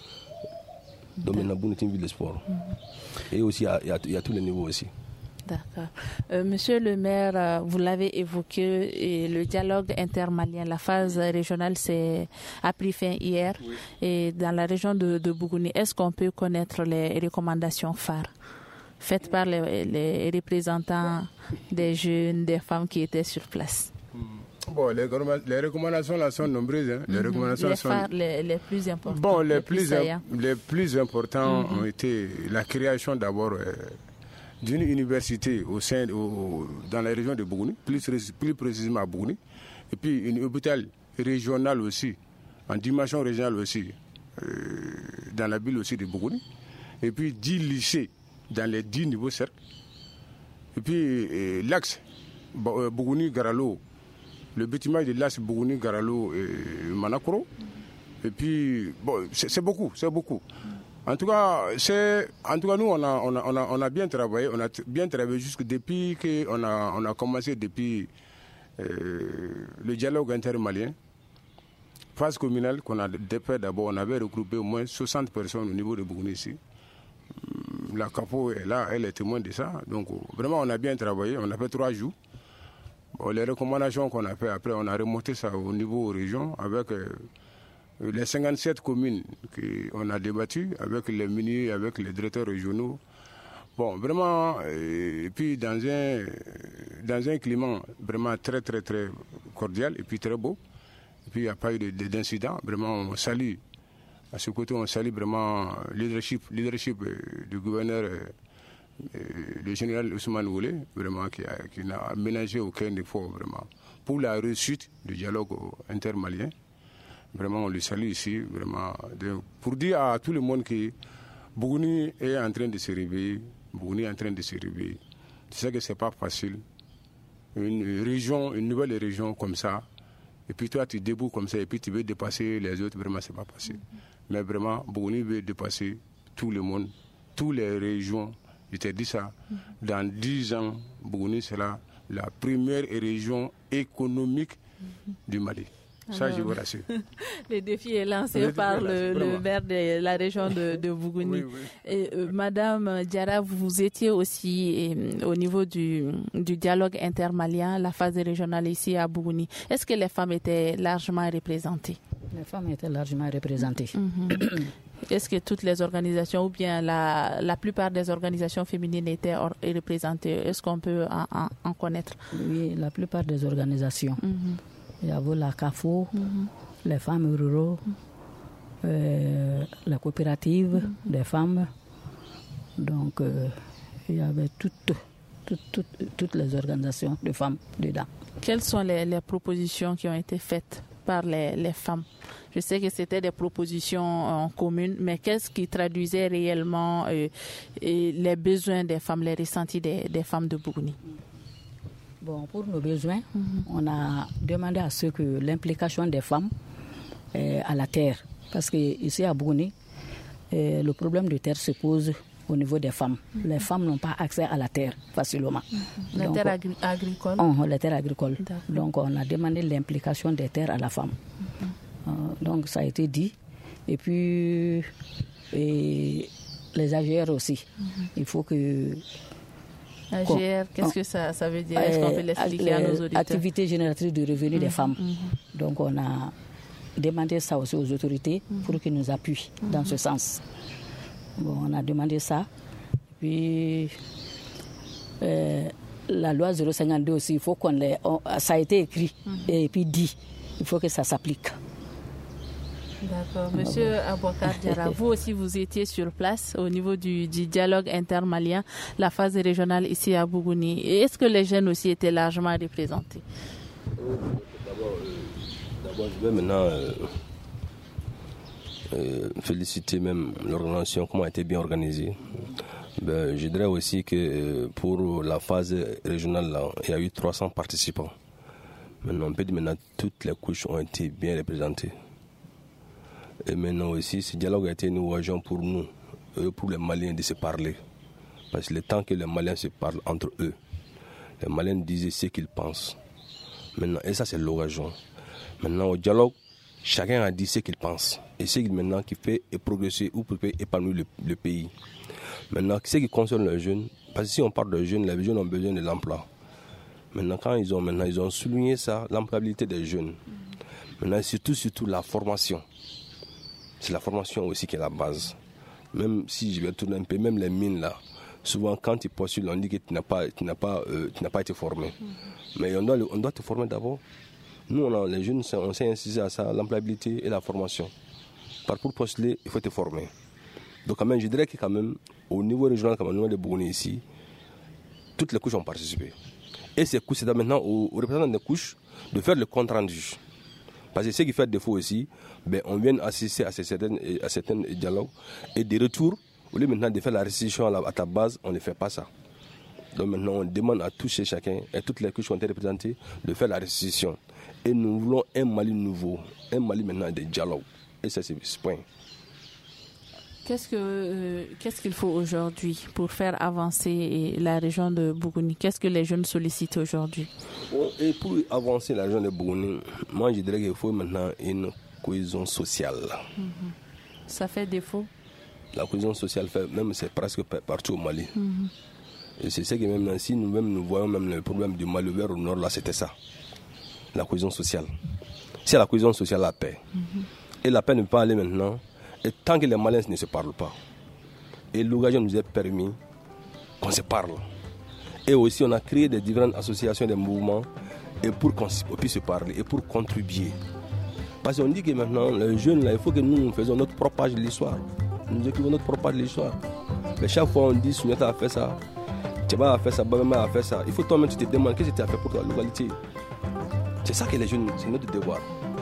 Donc maintenant, Bougouni est une ville de sport. Mm-hmm. Et aussi, il y, a, il, y a, il y a tous les niveaux aussi. D'accord. Euh, monsieur le maire, vous l'avez évoqué, et le dialogue intermalien, la phase régionale c'est, a pris fin hier. Oui. Et dans la région de, de Bougouni, est-ce qu'on peut connaître les recommandations phares faites par les, les représentants des jeunes, des femmes qui étaient sur place? Bon, les, les recommandations là sont nombreuses. Hein. Les, mm-hmm. recommandations les sont phares, les, les plus importants. Bon, les, les plus, plus les plus importants mm-hmm. ont été la création d'abord euh, d'une université au sein, au, dans la région de Bougouni, plus, plus précisément à Bougouni, et puis une hôpital régional aussi, en dimension régionale aussi, euh, dans la ville aussi de Bougouni, et puis dix lycées dans les dix niveaux cercles, et puis euh, l'axe Bougouni-Garalo, le bâtiment de l'axe Bougouni-Garalo et Manakoro, et puis bon, c'est, c'est beaucoup, c'est beaucoup. En tout cas, c'est, en tout cas, nous, on a, on a, on a, on a bien travaillé, on a bien travaillé jusque depuis qu'on a, on a commencé depuis euh, le dialogue intermalien. Phase communale qu'on a fait d'abord, on avait regroupé au moins soixante personnes au niveau de Bougouni ici. La CAPO est là, elle est témoin de ça. Donc, vraiment, on a bien travaillé, on a fait trois jours. Bon, les recommandations qu'on a fait après, on a remonté ça au niveau région avec euh, les cinquante-sept communes qu'on a débattues avec les ministres, avec les directeurs régionaux. Bon, vraiment, et puis dans un, dans un climat vraiment très, très, très cordial et puis très beau. Et puis il n'y a pas eu d'incident. Vraiment, on salue, à ce côté, on salue vraiment le leadership, leadership du gouverneur, le général Ousmane Oulé, vraiment, qui, a, qui n'a ménagé aucun effort, vraiment, pour la réussite du dialogue intermalien. Vraiment, on le salue ici, vraiment, de, pour dire à tout le monde que Bougouni est en train de se réveiller, Bougouni est en train de se réveiller. Tu sais que ce n'est pas facile. Une région, une nouvelle région comme ça, et puis toi, tu déboules comme ça, et puis tu veux dépasser les autres, vraiment, ce n'est pas facile. Mm-hmm. Mais vraiment, Bougouni veut dépasser tout le monde, toutes les régions. Je t'ai dit ça, mm-hmm. dans dix ans, Bougouni sera la première région économique mm-hmm. du Mali. Ça, alors, je vous rassure. Le défi est lancé le par le, le maire de la région de, de Bougouni. Oui, oui. Et, euh, Madame Diarra, vous étiez aussi euh, au niveau du, du dialogue intermalien, la phase régionale ici à Bougouni. Est-ce que les femmes étaient largement représentées? Les femmes étaient largement représentées. Mm-hmm. Est-ce que toutes les organisations ou bien la, la plupart des organisations féminines étaient or, représentées? Est-ce qu'on peut en, en, en connaître? Oui, la plupart des organisations. Mm-hmm. Il y avait la CAFO, mm-hmm. les femmes ruraux, mm-hmm. euh, la coopérative mm-hmm. des femmes. Donc, euh, il y avait toutes, toutes, toutes, toutes les organisations de femmes dedans. Quelles sont les, les propositions qui ont été faites par les, les femmes? Je sais que c'était des propositions en commun, mais qu'est-ce qui traduisait réellement euh, les besoins des femmes, les ressentis des, des femmes de Bougouni? Bon, pour nos besoins, mm-hmm. on a demandé à ce que l'implication des femmes euh, à la terre, parce qu'ici à Bougouni, euh, le problème de terre se pose au niveau des femmes. Mm-hmm. Les femmes n'ont pas accès à la terre facilement. Mm-hmm. La Donc, terre agri- agricole on, La terre agricole. D'accord. Donc on a demandé l'implication des terres à la femme. Mm-hmm. Euh, donc ça a été dit. Et puis et les A G R aussi. Mm-hmm. Il faut que... A G R, qu'est-ce que ça, ça veut dire? Est-ce qu'on peut l'expliquer les à nos auditeurs? Activité génératrice de revenus mmh, des femmes. Mmh. Donc on a demandé ça aussi aux autorités mmh. pour qu'ils nous appuient mmh. dans ce sens. Bon, on a demandé ça. Puis euh, la loi zéro cinquante-deux aussi, il faut qu'on les, on, ça a été écrit mmh. et puis dit. Il faut que ça s'applique. D'accord. Monsieur Abouakar Diarra, vous aussi vous étiez sur place au niveau du, du dialogue intermalien, la phase régionale ici à Bougouni. Et est-ce que les jeunes aussi étaient largement représentés? D'abord, euh, d'abord je vais maintenant euh, euh, féliciter même l'organisation, comment elle a été bien organisée. Ben, je dirais aussi que euh, pour la phase régionale, là, il y a eu trois cents participants. Maintenant, on peut dire maintenant toutes les couches ont été bien représentées. Et maintenant aussi, ce dialogue a été une occasion pour nous, pour les Maliens, de se parler. Parce que le temps que les Maliens se parlent entre eux, les Maliens disaient ce qu'ils pensent. Maintenant, et ça, c'est l'occasion. Maintenant, au dialogue, chacun a dit ce qu'il pense. Et ce qu'il maintenant qui fait progresser ou peut épanouir le, le pays. Maintenant, ce qui concerne les jeunes, parce que si on parle de jeunes, les jeunes ont besoin de l'emploi. Maintenant, quand ils ont, maintenant, ils ont souligné ça, l'employabilité des jeunes. Maintenant, surtout, surtout la formation. C'est la formation aussi qui est la base. Même si je vais tourner un peu, même les mines là, souvent quand tu postules, on dit que tu n'as pas, tu n'as pas, euh, tu n'as pas été formé. Mm-hmm. Mais on doit, on doit te former d'abord. Nous, on a, les jeunes, on s'est insisté à ça, l'employabilité et la formation. Par pour postuler, il faut te former. Donc quand même, je dirais que quand même, au niveau régional, comme au niveau de Bougouni ici, toutes les couches ont participé. Et ces couches, c'est maintenant aux, aux représentants des couches de faire le compte rendu. Parce que ce qui fait défaut aussi, ben, on vient assister à, ces certaines, à certains dialogues et des retours, au lieu maintenant de faire la restitution à, la, à ta base, on ne fait pas ça. Donc maintenant, on demande à tous et chacun, et toutes les couches qui ont été représentées, de faire la restitution. Et nous voulons un Mali nouveau, un Mali maintenant de dialogue. Et ça, c'est ce point. Qu'est-ce, que, euh, qu'est-ce qu'il faut aujourd'hui pour faire avancer la région de Bougouni? Qu'est-ce que les jeunes sollicitent aujourd'hui? Bon, et pour avancer la région de Bougouni, moi je dirais qu'il faut maintenant une cohésion sociale. Mm-hmm. Ça fait défaut? La cohésion sociale, fait, même c'est presque partout au Mali. Mm-hmm. Et c'est ce que même si nous-mêmes nous voyons même le problème du Mali vers au nord, là c'était ça. La cohésion sociale. C'est la cohésion sociale, la paix. Mm-hmm. Et la paix ne peut pas aller maintenant. Et tant que les Maliens ne se parlent pas, et l'occasion nous a permis qu'on se parle. Et aussi on a créé des différentes associations, des mouvements, et pour qu'on puisse se parler, et pour contribuer. Parce qu'on dit que maintenant, les jeunes, là, il faut que nous, nous faisons notre propre page de l'histoire. Nous écrivons notre propre page de l'histoire. Mais chaque fois on dit, Souniata a fait ça, Tcheba a fait ça, Babema a fait ça. Il faut toi-même tu te demandes, qu'est-ce que tu as fait pour ta localité? C'est ça que les jeunes, c'est notre devoir.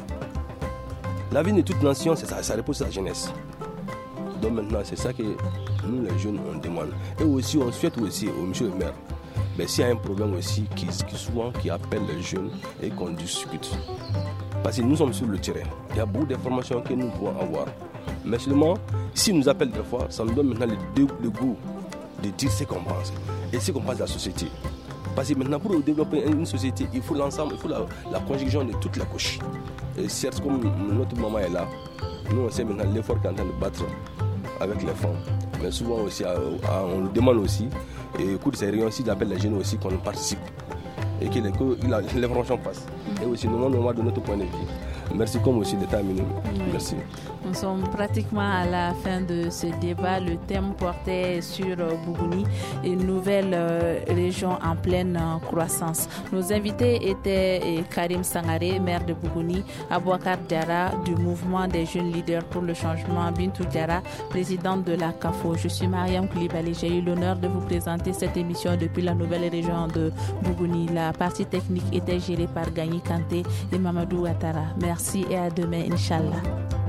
La vie de toute nation, c'est ça, ça repose sur la jeunesse. Donc maintenant, c'est ça que nous, les jeunes, on demande. Et aussi, on souhaite aussi au monsieur le maire, ben, s'il y a un problème aussi, qui, qui souvent qui appelle les jeunes et qu'on discute. Parce que nous sommes sur le terrain. Il y a beaucoup d'informations que nous pouvons avoir. Mais seulement, s'ils nous appellent des fois, ça nous donne maintenant le, le goût de dire ce qu'on pense. Et ce qu'on pense de la société. Parce que maintenant, pour développer une société, il faut l'ensemble, il faut la, la conjonction de toutes les couches. Et certes, comme notre maman est là, nous on sait maintenant l'effort qu'on est en train de battre avec les femmes. Mais souvent aussi, on nous demande aussi, et au cours de ces réunions aussi, j'appelle les jeunes aussi qu'on participe. Et que l'information passe. Et aussi, nous demandons de notre point de vue. Merci comme aussi l'État minime. Merci. Nous sommes pratiquement à la fin de ce débat. Le thème portait sur Bougouni, une nouvelle euh, région en pleine euh, croissance. Nos invités étaient euh, Karim Sangaré, maire de Bougouni, Abouakar Diarra du mouvement des jeunes leaders pour le changement, Bintou Diarra, présidente de la C A F O. Je suis Mariam Koulibaly. J'ai eu l'honneur de vous présenter cette émission depuis la nouvelle région de Bougouni. La partie technique était gérée par Gagny Kanté et Mamadou Ouattara. Merci et à demain, Inch'Allah.